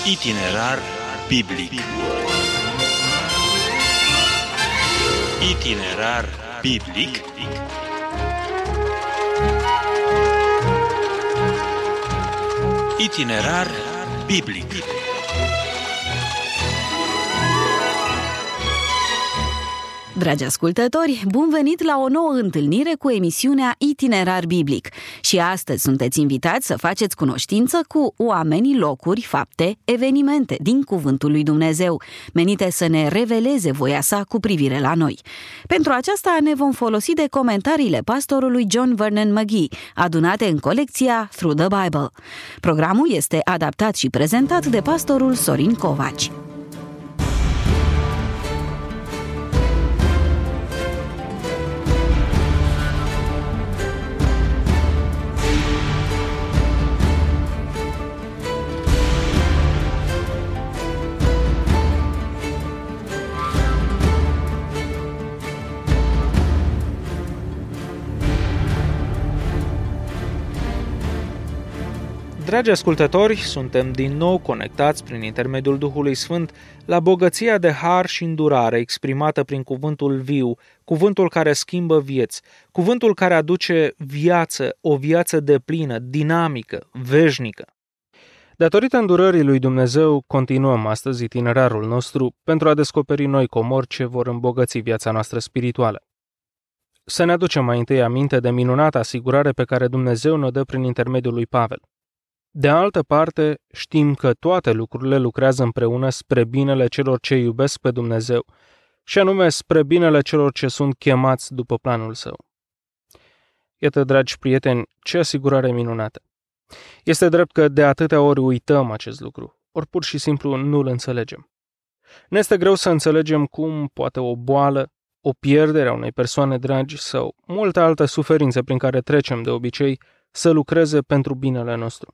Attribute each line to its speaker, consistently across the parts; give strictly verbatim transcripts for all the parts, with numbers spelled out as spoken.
Speaker 1: Itinerar biblic. Itinerar biblic. Itinerar biblic.
Speaker 2: Dragi ascultători, bun venit la o nouă întâlnire cu emisiunea Itinerar Biblic. Și astăzi sunteți invitați să faceți cunoștință cu oamenii, locuri, fapte, evenimente din Cuvântul lui Dumnezeu, menite să ne reveleze voia sa cu privire la noi. Pentru aceasta ne vom folosi de comentariile pastorului John Vernon McGee, adunate în colecția Through the Bible. Programul este adaptat și prezentat de pastorul Sorin Covaci.
Speaker 3: Dragi ascultători, suntem din nou conectați prin intermediul Duhului Sfânt la bogăția de har și îndurare exprimată prin cuvântul viu, cuvântul care schimbă vieți, cuvântul care aduce viață, o viață deplină, dinamică, veșnică. Datorită îndurării lui Dumnezeu, continuăm astăzi itinerarul nostru pentru a descoperi noi comori ce vor îmbogăți viața noastră spirituală. Să ne aducem mai întâi aminte de minunata asigurare pe care Dumnezeu ne dă prin intermediul lui Pavel. De altă parte, știm că toate lucrurile lucrează împreună spre binele celor ce iubesc pe Dumnezeu, și anume spre binele celor ce sunt chemați după planul său. Iată, dragi prieteni, ce asigurare minunată! Este drept că de atâtea ori uităm acest lucru, ori pur și simplu nu-l înțelegem. Ne este greu să înțelegem cum poate o boală, o pierdere a unei persoane dragi sau multă altă suferință prin care trecem de obicei să lucreze pentru binele nostru.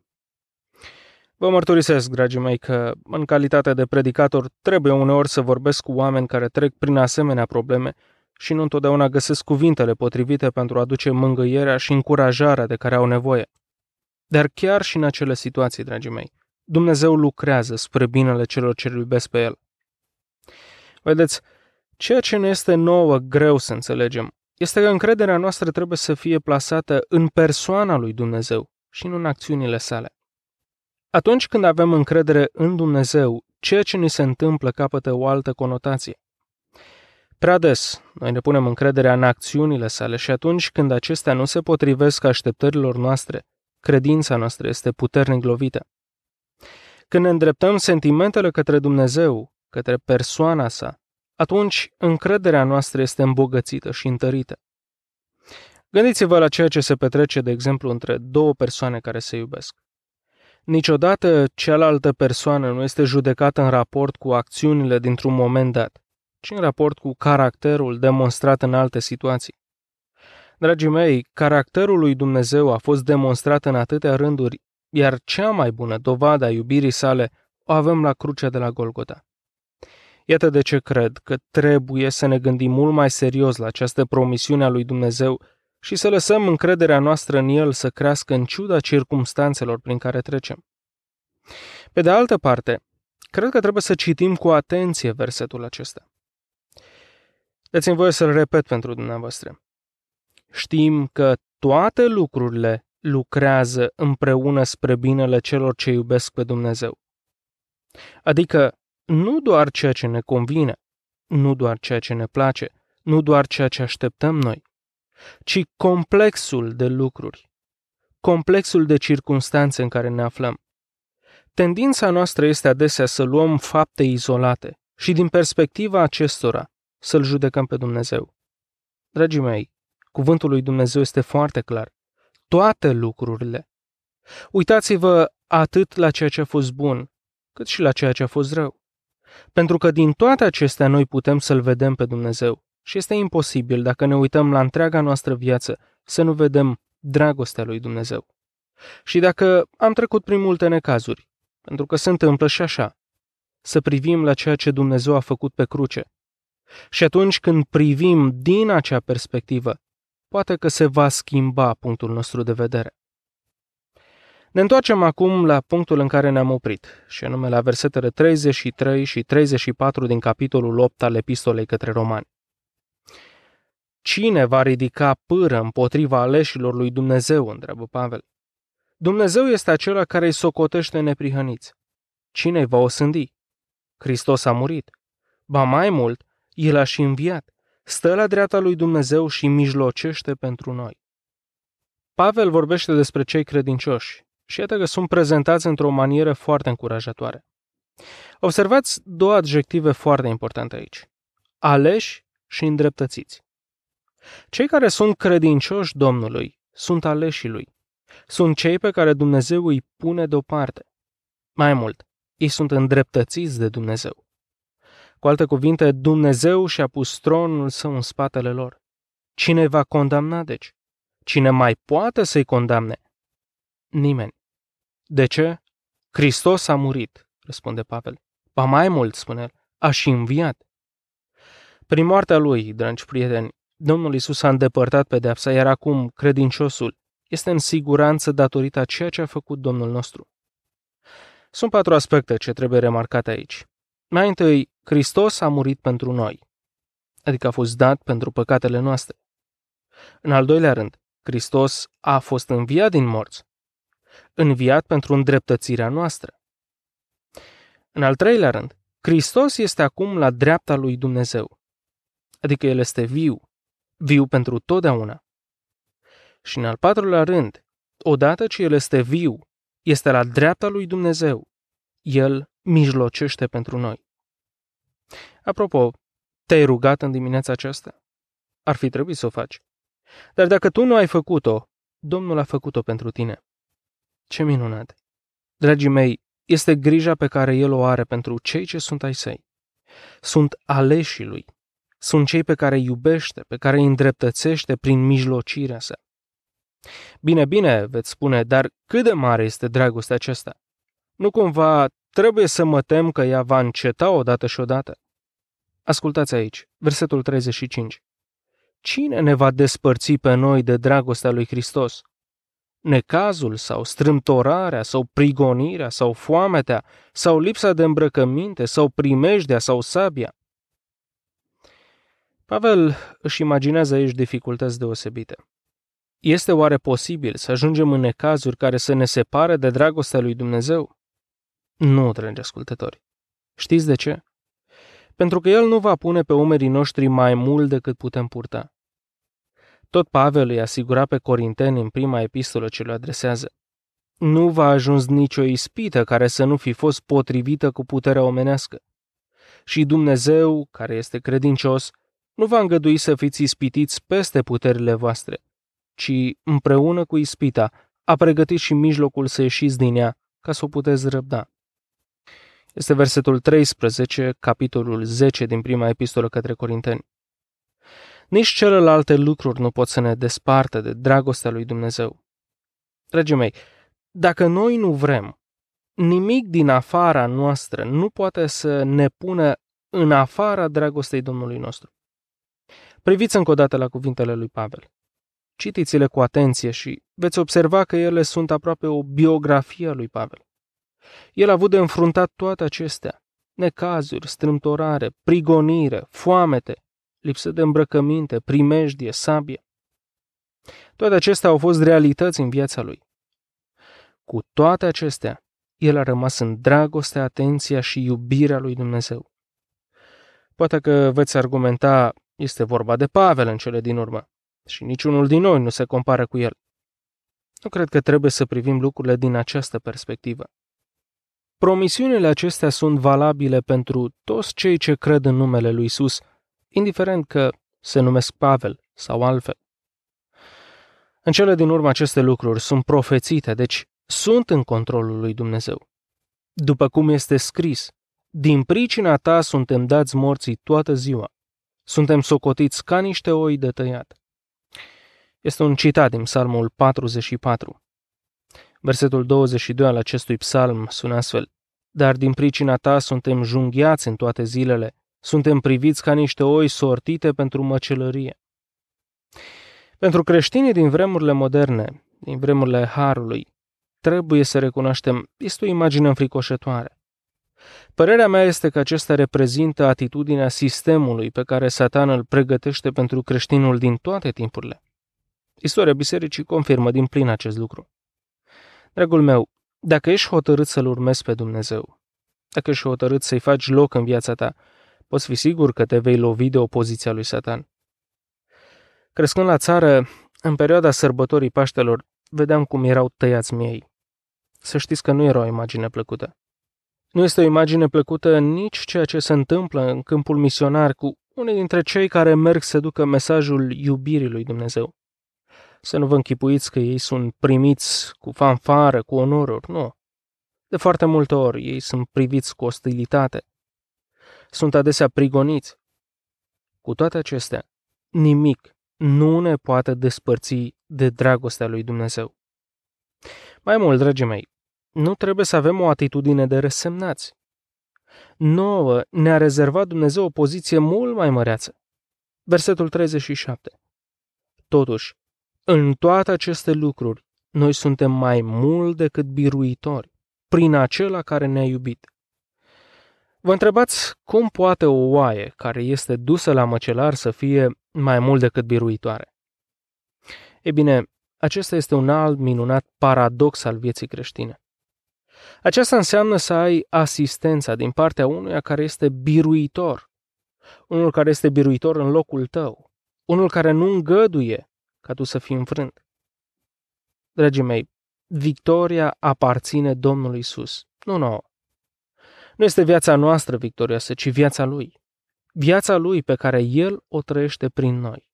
Speaker 3: Vă mărturisesc, dragii mei, că în calitate de predicator trebuie uneori să vorbesc cu oameni care trec prin asemenea probleme și nu întotdeauna găsesc cuvintele potrivite pentru a aduce mângâierea și încurajarea de care au nevoie. Dar chiar și în acele situații, dragii mei, Dumnezeu lucrează spre binele celor ce îl iubesc pe El. Vedeți, ceea ce ne este nouă greu să înțelegem este că încrederea noastră trebuie să fie plasată în persoana lui Dumnezeu și nu în acțiunile sale. Atunci când avem încredere în Dumnezeu, ceea ce ni se întâmplă capătă o altă conotație. Prea des, noi ne punem încrederea în acțiunile sale și atunci când acestea nu se potrivesc așteptărilor noastre, credința noastră este puternic lovită. Când ne îndreptăm sentimentele către Dumnezeu, către persoana sa, atunci încrederea noastră este îmbogățită și întărită. Gândiți-vă la ceea ce se petrece, de exemplu, între două persoane care se iubesc. Niciodată cealaltă persoană nu este judecată în raport cu acțiunile dintr-un moment dat, ci în raport cu caracterul demonstrat în alte situații. Dragii mei, caracterul lui Dumnezeu a fost demonstrat în atâtea rânduri, iar cea mai bună dovadă a iubirii sale o avem la crucea de la Golgota. Iată de ce cred că trebuie să ne gândim mult mai serios la această promisiune a lui Dumnezeu și să lăsăm încrederea noastră în El să crească în ciuda circumstanțelor prin care trecem. Pe de altă parte, cred că trebuie să citim cu atenție versetul acesta. Dați-mi voie să-l repet pentru dumneavoastră. Știm că toate lucrurile lucrează împreună spre binele celor ce iubesc pe Dumnezeu. Adică nu doar ceea ce ne convine, nu doar ceea ce ne place, nu doar ceea ce așteptăm noi, ci complexul de lucruri, complexul de circumstanțe în care ne aflăm. Tendința noastră este adesea să luăm fapte izolate și din perspectiva acestora să-L judecăm pe Dumnezeu. Dragii mei, cuvântul lui Dumnezeu este foarte clar. Toate lucrurile. Uitați-vă atât la ceea ce a fost bun, cât și la ceea ce a fost rău. Pentru că din toate acestea noi putem să-L vedem pe Dumnezeu. Și este imposibil, dacă ne uităm la întreaga noastră viață, să nu vedem dragostea lui Dumnezeu. Și dacă am trecut prin multe necazuri, pentru că se întâmplă și așa, să privim la ceea ce Dumnezeu a făcut pe cruce. Și atunci când privim din acea perspectivă, poate că se va schimba punctul nostru de vedere. Ne întoarcem acum la punctul în care ne-am oprit, și anume la versetele treizeci și trei și treizeci și patru din capitolul opt al epistolei către Romani. Cine va ridica pâră împotriva aleșilor lui Dumnezeu, întreabă Pavel. Dumnezeu este acela care îi socotește neprihăniți. Cine îi va osândi? Hristos a murit. Ba mai mult, El a și înviat, stă la dreapta lui Dumnezeu și mijlocește pentru noi. Pavel vorbește despre cei credincioși și iată că sunt prezentați într-o manieră foarte încurajatoare. Observați două adjective foarte importante aici. Aleși și îndreptățiți. Cei care sunt credincioși Domnului sunt aleșii Lui. Sunt cei pe care Dumnezeu îi pune deoparte. Mai mult, ei sunt îndreptățiți de Dumnezeu. Cu alte cuvinte, Dumnezeu și-a pus tronul său în spatele lor. Cine va condamna, deci? Cine mai poate să-i condamne? Nimeni. De ce? Hristos a murit, răspunde Pavel. Ba mai mult, spune el, a și înviat. Prin moartea lui, dragi prieteni, Domnul Iisus a îndepărtat pedeapsa, iar acum credinciosul este în siguranță datorită a ceea ce a făcut Domnul nostru. Sunt patru aspecte ce trebuie remarcate aici. Mai întâi, Hristos a murit pentru noi, adică a fost dat pentru păcatele noastre. În al doilea rând, Hristos a fost înviat din morți, înviat pentru îndreptățirea noastră. În al treilea rând, Hristos este acum la dreapta lui Dumnezeu, adică El este viu, viu pentru totdeauna. Și în al patrulea rând, odată ce El este viu, este la dreapta lui Dumnezeu, El mijlocește pentru noi. Apropo, te-ai rugat în dimineața aceasta? Ar fi trebuit să o faci. Dar dacă tu nu ai făcut-o, Domnul a făcut-o pentru tine. Ce minunat! Dragii mei, este grija pe care El o are pentru cei ce sunt ai săi. Sunt aleșii Lui. Sunt cei pe care îi iubește, pe care îi îndreptățește prin mijlocirea sa. Bine, bine, veți spune, dar cât de mare este dragostea aceasta? Nu cumva trebuie să mă tem că ea va înceta odată și odată? Ascultați aici, versetul treizeci și cinci. Cine ne va despărți pe noi de dragostea lui Hristos? Necazul sau strâmtorarea sau prigonirea sau foametea sau lipsa de îmbrăcăminte sau primejdea sau sabia? Pavel își imaginează aici dificultăți deosebite. Este oare posibil să ajungem în necazuri care să ne separe de dragostea lui Dumnezeu? Nu, dragi ascultători. Știți de ce? Pentru că El nu va pune pe umerii noștri mai mult decât putem purta. Tot Pavel îi asigura pe corinteni în prima epistolă ce le adresează. Nu va ajuns nicio ispită care să nu fi fost potrivită cu puterea omenească. Și Dumnezeu, care este credincios, nu va îngădui să fiți ispitiți peste puterile voastre, ci împreună cu ispita a pregătit și mijlocul să ieșiți din ea ca să o puteți răbda. Este versetul treisprezece, capitolul zece din prima epistolă către Corinteni. Nici celelalte lucruri nu pot să ne despartă de dragostea lui Dumnezeu. Dragii mei, dacă noi nu vrem, nimic din afara noastră nu poate să ne pună în afara dragostei Domnului nostru. Priviți încă o dată la cuvintele lui Pavel. Citiți-le cu atenție și veți observa că ele sunt aproape o biografie a lui Pavel. El a avut de înfruntat toate acestea, necazuri, strâmtorare, prigonire, foamete, lipsă de îmbrăcăminte, primejdie, sabie. Toate acestea au fost realități în viața lui. Cu toate acestea, el a rămas în dragostea, atenția și iubirea lui Dumnezeu. Poate că veți argumenta, este vorba de Pavel în cele din urmă și niciunul din noi nu se compară cu el. Nu cred că trebuie să privim lucrurile din această perspectivă. Promisiunile acestea sunt valabile pentru toți cei ce cred în numele lui Isus, indiferent că se numesc Pavel sau altfel. În cele din urmă aceste lucruri sunt profețite, deci sunt în controlul lui Dumnezeu. După cum este scris, din pricina ta suntem dați morții toată ziua. Suntem socotiți ca niște oi de tăiat. Este un citat din Psalmul patruzeci și patru. Versetul douăzeci și doi al acestui psalm sună astfel: Dar din pricina ta suntem junghiați în toate zilele, suntem priviți ca niște oi sortite pentru măcelărie. Pentru creștinii din vremurile moderne, din vremurile Harului, trebuie să recunoaștem, este o imagine înfricoșătoare. Părerea mea este că acesta reprezintă atitudinea sistemului pe care Satan îl pregătește pentru creștinul din toate timpurile. Istoria bisericii confirmă din plin acest lucru. Dragul meu, dacă ești hotărât să-L urmezi pe Dumnezeu, dacă ești hotărât să-i faci loc în viața ta, poți fi sigur că te vei lovi de opoziția lui Satan. Crescând la țară, în perioada sărbătorii Paștelor, vedeam cum erau tăiați miei. Să știți că nu era o imagine plăcută. Nu este o imagine plăcută nici ceea ce se întâmplă în câmpul misionar cu unii dintre cei care merg să ducă mesajul iubirii lui Dumnezeu. Să nu vă închipuiți că ei sunt primiți cu fanfară, cu onoruri, nu. De foarte multe ori ei sunt priviți cu ostilitate. Sunt adesea prigoniți. Cu toate acestea, nimic nu ne poate despărți de dragostea lui Dumnezeu. Mai mult, dragii mei, nu trebuie să avem o atitudine de resemnați. Nouă ne-a rezervat Dumnezeu o poziție mult mai măreață. Versetul treizeci și șapte. Totuși, în toate aceste lucruri, noi suntem mai mult decât biruitori, prin acela care ne-a iubit. Vă întrebați cum poate o oaie care este dusă la măcelar să fie mai mult decât biruitoare? Ei bine, acesta este un alt minunat paradox al vieții creștine. Aceasta înseamnă să ai asistența din partea unuia care este biruitor, unul care este biruitor în locul tău, unul care nu îngăduie ca tu să fii înfrânt. Dragii mei, victoria aparține Domnului Iisus, nu nouă. Nu este viața noastră victorioasă, ci viața Lui. Viața Lui pe care El o trăiește prin noi.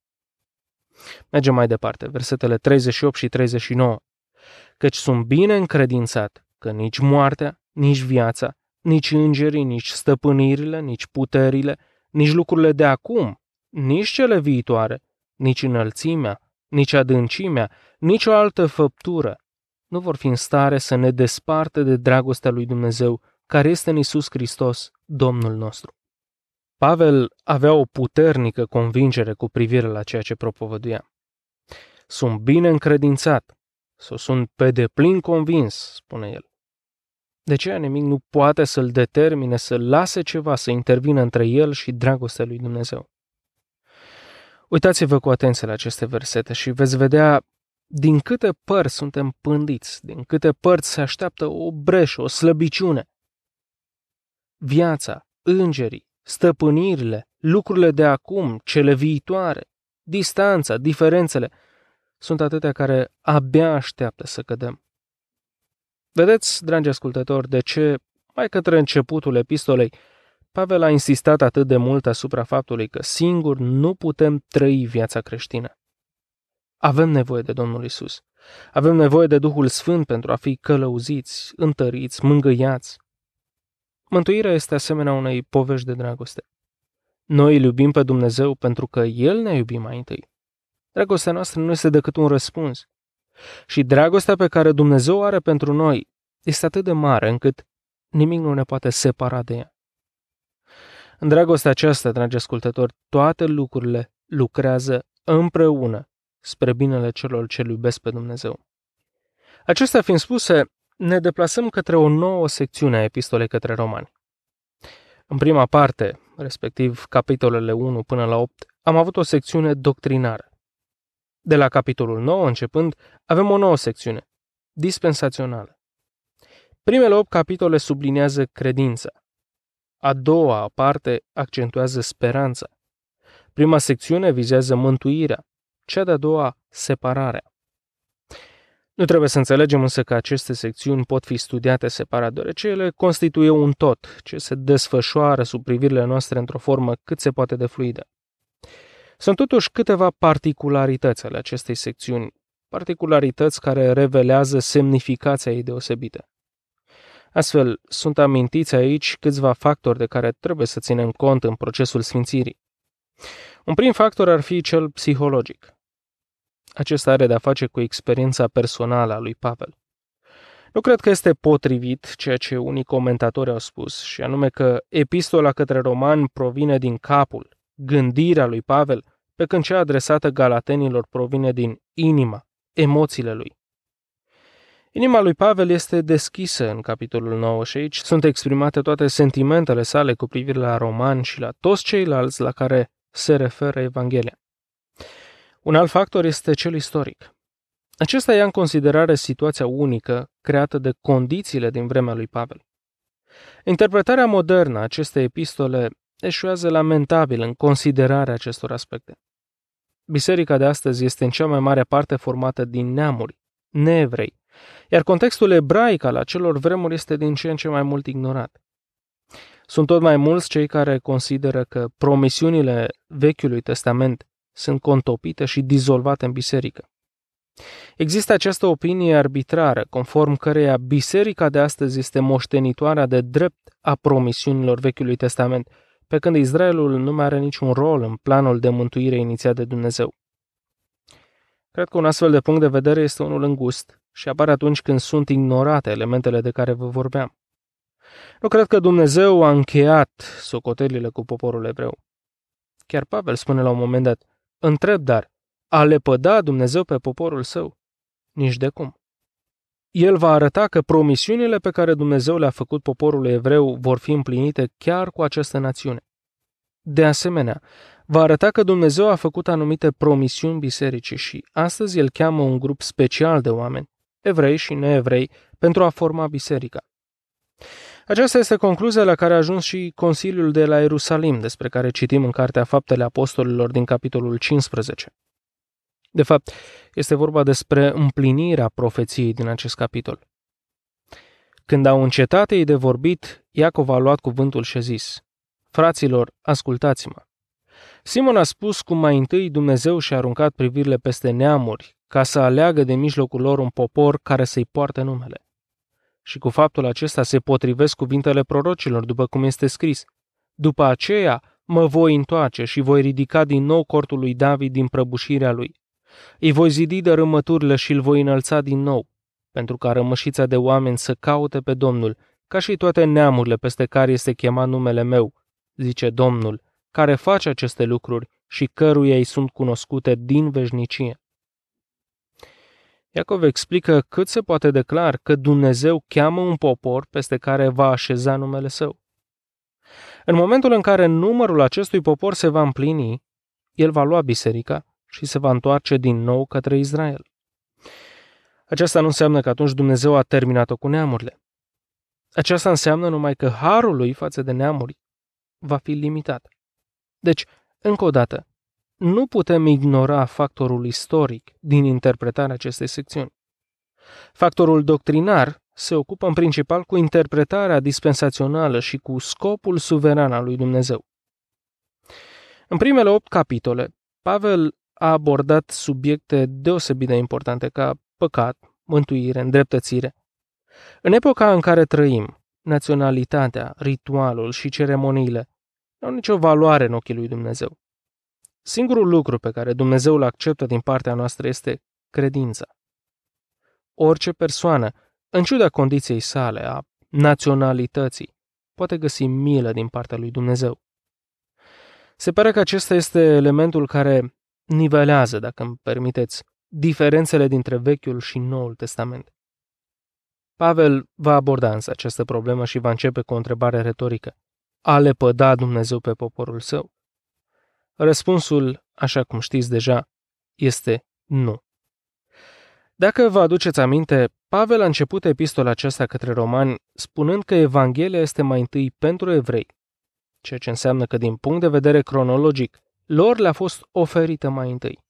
Speaker 3: Mergem mai departe, versetele treizeci și opt și treizeci și nouă. Căci sunt bine încredințat că nici moartea, nici viața, nici îngerii, nici stăpânirile, nici puterile, nici lucrurile de acum, nici cele viitoare, nici înălțimea, nici adâncimea, nici o altă făptură nu vor fi în stare să ne despartă de dragostea lui Dumnezeu, care este în Iisus Hristos, Domnul nostru. Pavel avea o puternică convingere cu privire la ceea ce propovăduia. Sunt bine încredințat, sau sunt pe deplin convins, spune el. De aceea nimic nu poate să-l determine să lase ceva să intervină între el și dragostea lui Dumnezeu. Uitați-vă cu atenție la aceste versete și veți vedea din câte părți suntem pândiți, din câte părți se așteaptă o breșă, o slăbiciune. Viața, îngerii, stăpânirile, lucrurile de acum, cele viitoare, distanța, diferențele, sunt atâtea care abia așteaptă să cădem. Vedeți, dragi ascultători, de ce, mai către începutul epistolei, Pavel a insistat atât de mult asupra faptului că singur nu putem trăi viața creștină. Avem nevoie de Domnul Iisus. Avem nevoie de Duhul Sfânt pentru a fi călăuziți, întăriți, mângâiați. Mântuirea este asemenea unei povești de dragoste. Noi îl iubim pe Dumnezeu pentru că El ne-a iubit mai întâi. Dragostea noastră nu este decât un răspuns. Și dragostea pe care Dumnezeu o are pentru noi este atât de mare încât nimic nu ne poate separa de ea. În dragostea aceasta, dragi ascultători, toate lucrurile lucrează împreună spre binele celor ce iubesc pe Dumnezeu. Acestea fiind spuse, ne deplasăm către o nouă secțiune a epistolei către Romani. În prima parte, respectiv capitolele unu până la opt, am avut o secțiune doctrinară. De la capitolul nouă începând, avem o nouă secțiune, dispensațională. Primele opt capitole subliniază credința. A doua parte accentuează speranța. Prima secțiune vizează mântuirea, cea de-a doua separarea. Nu trebuie să înțelegem însă că aceste secțiuni pot fi studiate separat, deoarece ele constituie un tot ce se desfășoară sub privirile noastre într-o formă cât se poate de fluidă. Sunt totuși câteva particularități ale acestei secțiuni, particularități care revelează semnificația ei deosebită. Astfel, sunt amintiți aici câțiva factori de care trebuie să ținem cont în procesul sfințirii. Un prim factor ar fi cel psihologic. Acesta are de-a face cu experiența personală a lui Pavel. Nu cred că este potrivit ceea ce unii comentatori au spus, și anume că epistola către romani provine din capul, gândirea lui Pavel, pe când cea adresată galatenilor provine din inima, emoțiile lui. Inima lui Pavel este deschisă în capitolul nouă și aici sunt exprimate toate sentimentele sale cu privire la romani și la toți ceilalți la care se referă Evanghelia. Un alt factor este cel istoric. Acesta ia în considerare situația unică creată de condițiile din vremea lui Pavel. Interpretarea modernă a acestei epistole eșuează lamentabil în considerarea acestor aspecte. Biserica de astăzi este în cea mai mare parte formată din neamuri, neevrei, iar contextul ebraic al acelor vremuri este din ce în ce mai mult ignorat. Sunt tot mai mulți cei care consideră că promisiunile Vechiului Testament sunt contopite și dizolvate în biserică. Există această opinie arbitrară, conform căreia biserica de astăzi este moștenitoarea de drept a promisiunilor Vechiului Testament, pe când Israelul nu mai are niciun rol în planul de mântuire inițiat de Dumnezeu. Cred că un astfel de punct de vedere este unul îngust și apare atunci când sunt ignorate elementele de care vă vorbeam. Nu cred că Dumnezeu a încheiat socotelile cu poporul evreu. Chiar Pavel spune la un moment dat, întreb dar, a lepăda Dumnezeu pe poporul său? Nici de cum. El va arăta că promisiunile pe care Dumnezeu le-a făcut poporului evreu vor fi împlinite chiar cu această națiune. De asemenea, va arăta că Dumnezeu a făcut anumite promisiuni bisericii și astăzi El cheamă un grup special de oameni, evrei și neevrei, pentru a forma biserica. Aceasta este concluzia la care a ajuns și Consiliul de la Ierusalim, despre care citim în Cartea Faptele Apostolilor din capitolul cincisprezece. De fapt, este vorba despre împlinirea profeției din acest capitol. Când au încetat ei de vorbit, Iacov a luat cuvântul și a zis, fraților, ascultați-mă. Simon a spus cum mai întâi Dumnezeu și-a aruncat privirile peste neamuri, ca să aleagă de mijlocul lor un popor care să-i poarte numele. Și cu faptul acesta se potrivesc cuvintele prorocilor, după cum este scris. După aceea mă voi întoarce și voi ridica din nou cortul lui David din prăbușirea lui. Îi voi zidi dărâmăturile și îl voi înălța din nou, pentru ca rămășița de oameni să caute pe Domnul, ca și toate neamurile peste care este chemat numele meu, zice Domnul, care face aceste lucruri și căruia îi sunt cunoscute din veșnicie. Iacov explică cât se poate de clar că Dumnezeu cheamă un popor peste care va așeza numele său. În momentul în care numărul acestui popor se va împlini, el va lua biserica și se va întoarce din nou către Israel. Aceasta nu înseamnă că atunci Dumnezeu a terminat-o cu neamurile. Aceasta înseamnă numai că harul lui față de neamuri va fi limitat. Deci, încă o dată, nu putem ignora factorul istoric din interpretarea acestei secțiuni. Factorul doctrinar se ocupă în principal cu interpretarea dispensațională și cu scopul suveran al lui Dumnezeu. În primele opt capitole, Pavel a abordat subiecte deosebit de importante ca păcat, mântuire, îndreptățire. În epoca în care trăim, naționalitatea, ritualul și ceremoniile nu au nicio valoare în ochii lui Dumnezeu. Singurul lucru pe care Dumnezeu îl acceptă din partea noastră este credința. Orice persoană, în ciuda condiției sale, a naționalității, poate găsi milă din partea lui Dumnezeu. Se pare că acesta este elementul care nivelează, dacă îmi permiteți, diferențele dintre Vechiul și Noul Testament. Pavel va aborda însă această problemă și va începe cu o întrebare retorică. A lepăda Dumnezeu pe poporul său? Răspunsul, așa cum știți deja, este nu. Dacă vă aduceți aminte, Pavel a început epistola aceasta către romani spunând că Evanghelia este mai întâi pentru evrei, ceea ce înseamnă că din punct de vedere cronologic, lor le-a fost oferită mai întâi.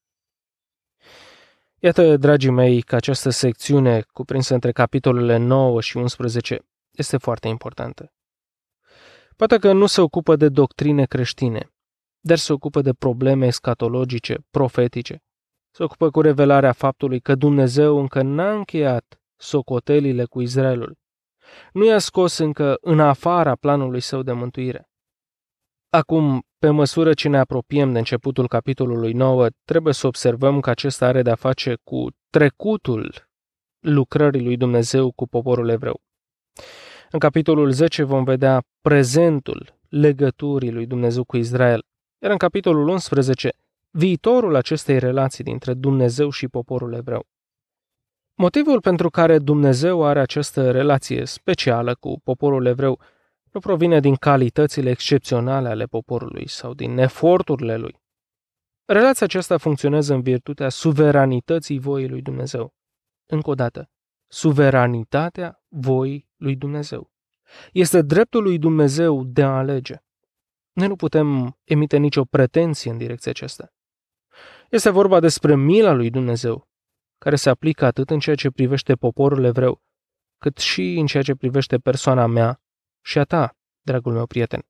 Speaker 3: Iată, dragii mei, că această secțiune, cuprinsă între capitolele nouă și unsprezece, este foarte importantă. Poate că nu se ocupă de doctrine creștine, dar se ocupă de probleme escatologice, profetice. Se ocupă cu revelarea faptului că Dumnezeu încă n-a încheiat socotelile cu Israelul. Nu i-a scos încă în afara planului său de mântuire. Acum, pe măsură ce ne apropiem de începutul capitolului nouă, trebuie să observăm că acesta are de-a face cu trecutul lucrării lui Dumnezeu cu poporul evreu. În capitolul zece vom vedea prezentul legăturii lui Dumnezeu cu Israel, iar în capitolul unsprezece, viitorul acestei relații dintre Dumnezeu și poporul evreu. Motivul pentru care Dumnezeu are această relație specială cu poporul evreu nu provine din calitățile excepționale ale poporului sau din eforturile lui. Relația aceasta funcționează în virtutea suveranității voii lui Dumnezeu. Încă o dată, suveranitatea voii lui Dumnezeu. Este dreptul lui Dumnezeu de a alege. Noi nu putem emite nicio pretenție în direcția aceasta. Este vorba despre mila lui Dumnezeu, care se aplică atât în ceea ce privește poporul evreu, cât și în ceea ce privește persoana mea și a ta, dragul meu prieten.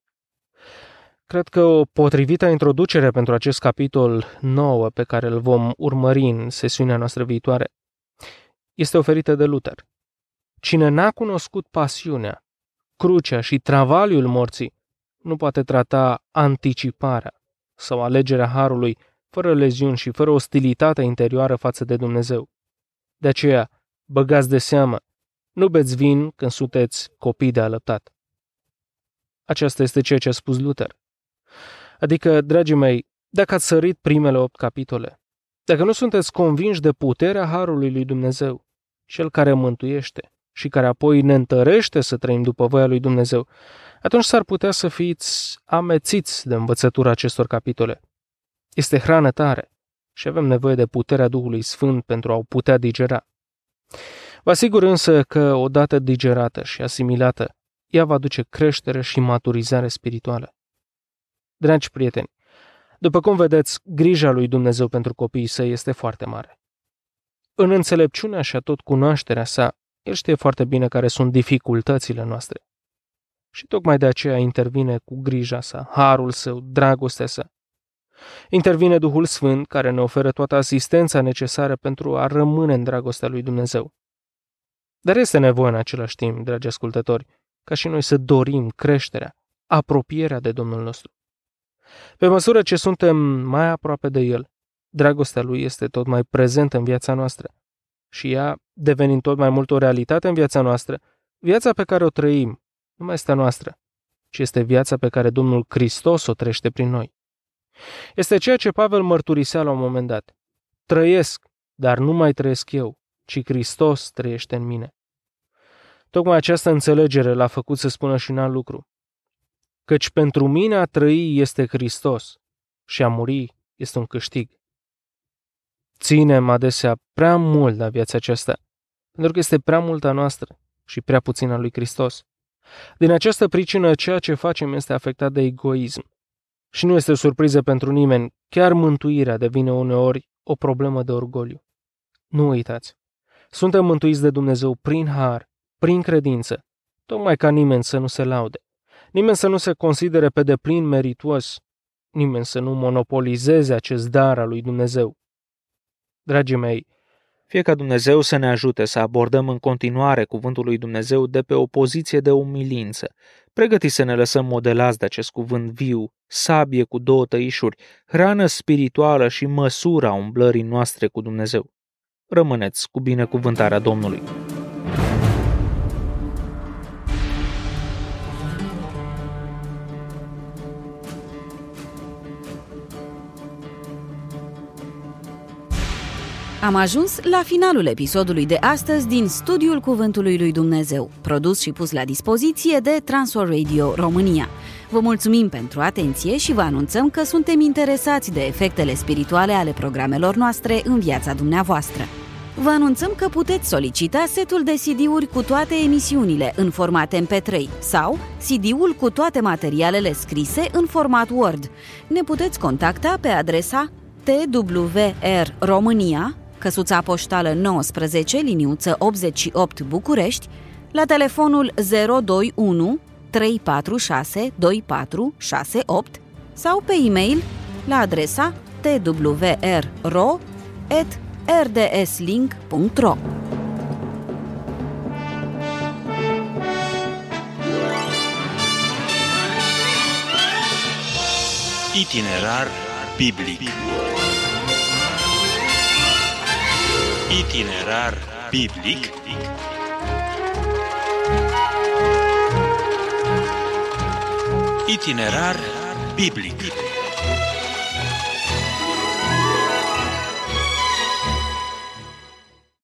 Speaker 3: Cred că o potrivită introducere pentru acest capitol nouă pe care îl vom urmări în sesiunea noastră viitoare este oferită de Luther. Cine n-a cunoscut pasiunea, crucea și travaliul morții nu poate trata anticiparea sau alegerea harului fără leziuni și fără ostilitate interioară față de Dumnezeu. De aceea, băgați de seamă, nu beți vin când sunteți copii de alăptat. Aceasta este ceea ce a spus Luther. Adică, dragii mei, dacă ați sărit primele opt capitole, dacă nu sunteți convinși de puterea harului lui Dumnezeu, cel care mântuiește și care apoi ne întărește să trăim după voia lui Dumnezeu, atunci s-ar putea să fiți amețiți de învățătura acestor capitole. Este hrană tare și avem nevoie de puterea Duhului Sfânt pentru a o putea digera. Vă asigur însă că, odată digerată și asimilată, ea va duce creștere și maturizare spirituală. Dragi prieteni, după cum vedeți, grija lui Dumnezeu pentru copiii săi este foarte mare. În înțelepciunea și tot cunoașterea sa, El știe foarte bine care sunt dificultățile noastre. Și tocmai de aceea intervine cu grija sa, harul său, dragostea sa. Intervine Duhul Sfânt, care ne oferă toată asistența necesară pentru a rămâne în dragostea lui Dumnezeu. Dar este nevoie în același timp, dragi ascultători, ca și noi să dorim creșterea, apropierea de Domnul nostru. Pe măsură ce suntem mai aproape de El, dragostea Lui este tot mai prezentă în viața noastră și ea, devenind tot mai mult o realitate în viața noastră, viața pe care o trăim nu mai este a noastră, ci este viața pe care Domnul Hristos o trăiește prin noi. Este ceea ce Pavel mărturisea la un moment dat. Trăiesc, dar nu mai trăiesc eu, ci Hristos trăiește în mine. Tocmai această înțelegere l-a făcut să spună și un alt lucru. Căci pentru mine a trăi este Hristos și a muri este un câștig. Ținem adesea prea mult la viața aceasta, pentru că este prea mult a noastră și prea puțin a lui Hristos. Din această pricină, ceea ce facem este afectat de egoism. Și nu este surpriză pentru nimeni, chiar mântuirea devine uneori o problemă de orgoliu. Nu uitați, suntem mântuiți de Dumnezeu prin har, prin credință, tocmai ca nimeni să nu se laude, nimeni să nu se considere pe deplin merituos, nimeni să nu monopolizeze acest dar al lui Dumnezeu. Dragii mei, fie ca Dumnezeu să ne ajute să abordăm în continuare cuvântul lui Dumnezeu de pe o poziție de umilință, pregătiți să ne lăsăm modelați de acest cuvânt viu, sabie cu două tăișuri, hrană spirituală și măsura umblării noastre cu Dumnezeu. Rămâneți cu binecuvântarea Domnului.
Speaker 2: Am ajuns la finalul episodului de astăzi din Studiul Cuvântului lui Dumnezeu, produs și pus la dispoziție de Transworld Radio România. Vă mulțumim pentru atenție și vă anunțăm că suntem interesați de efectele spirituale ale programelor noastre în viața dumneavoastră. Vă anunțăm că puteți solicita setul de C D-uri cu toate emisiunile în format M P trei sau C D-ul cu toate materialele scrise în format Word. Ne puteți contacta pe adresa T W R România, căsuța poștală nouăsprezece, liniuță optzeci și opt București, la telefonul zero doi unu trei patru șase doi patru șase opt sau pe e-mail la adresa t w r ro at r d s link punct r o.
Speaker 1: Itinerar biblic. Itinerar biblic. Itinerar biblic.